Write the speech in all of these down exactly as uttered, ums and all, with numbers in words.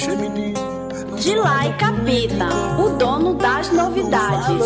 Dilay Capita, o dono das novidades.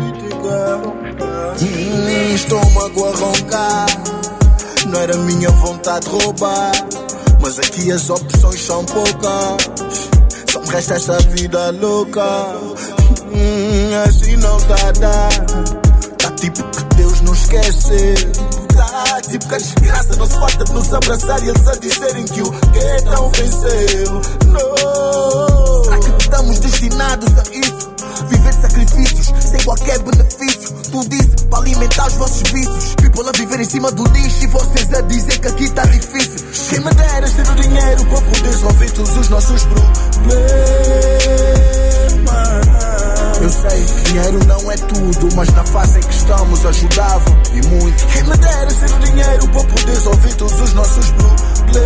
Hum, estômago a roncar, não era minha vontade de roubar, mas aqui as opções são poucas, só me resta essa vida louca. Hum, assim não tá a dar, tá tipo que Deus não esquece. Tá tipo que a desgraça não se falta de nos abraçar e eles a dizerem que o que não venceu. Não. Será que estamos destinados a isso? Viver de sacrifícios, sem qualquer benefício. Tu disse para alimentar os vossos vícios. People a viver em cima do lixo e vocês a dizer que aqui tá difícil. Quem me dera ter o dinheiro para poder resolver todos os nossos problemas. Eu sei que dinheiro não é tudo, mas na fase em que estamos ajudava e muito. Quem me dera ter o dinheiro para poder resolver todos os nossos problemas.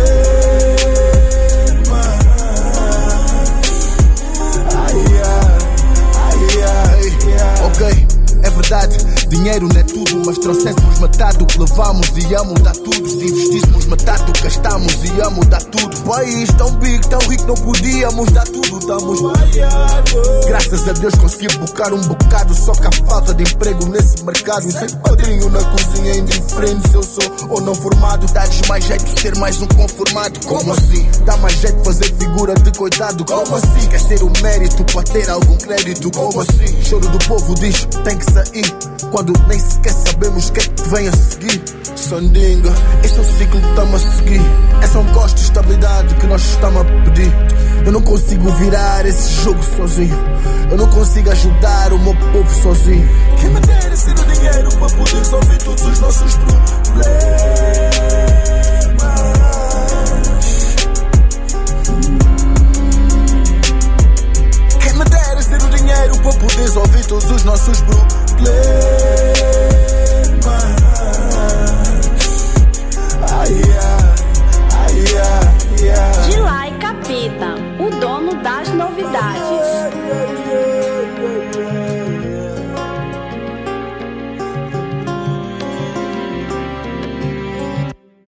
Ai, ai, ai, ai, ai. Ok, é verdade, dinheiro não é tudo, mas trouxéssemos metade do que levamos e ia mudar tudo. Se investíssemos metade do que gastamos e ia mudar tudo. País tão big, tão rico, não podíamos dar tudo, estamos falhados. Graças a Deus consegui bocar um bocado, só que há falta de emprego nesse mercado. Sem padrinho na cozinha é indiferente se eu sou ou não formado. Dá-lhes mais jeito de ser mais um conformado. Como assim? Dá mais jeito de fazer figura de coitado. Como assim? Quer ser o mérito para ter algum crédito. Como assim? Choro do povo diz tem que sair, quando nem sequer sabemos o que é que vem a seguir. Sandinga, esse é o ciclo que estamos a seguir. É só um gosto de estabilidade que nós estamos a pedir. Eu não consigo virar esse jogo sozinho, eu não consigo ajudar o meu povo sozinho. Quem me dera ser o dinheiro para poder resolver todos os nossos problemas. Quem me dera ser o dinheiro para poder resolver todos os nossos problemas.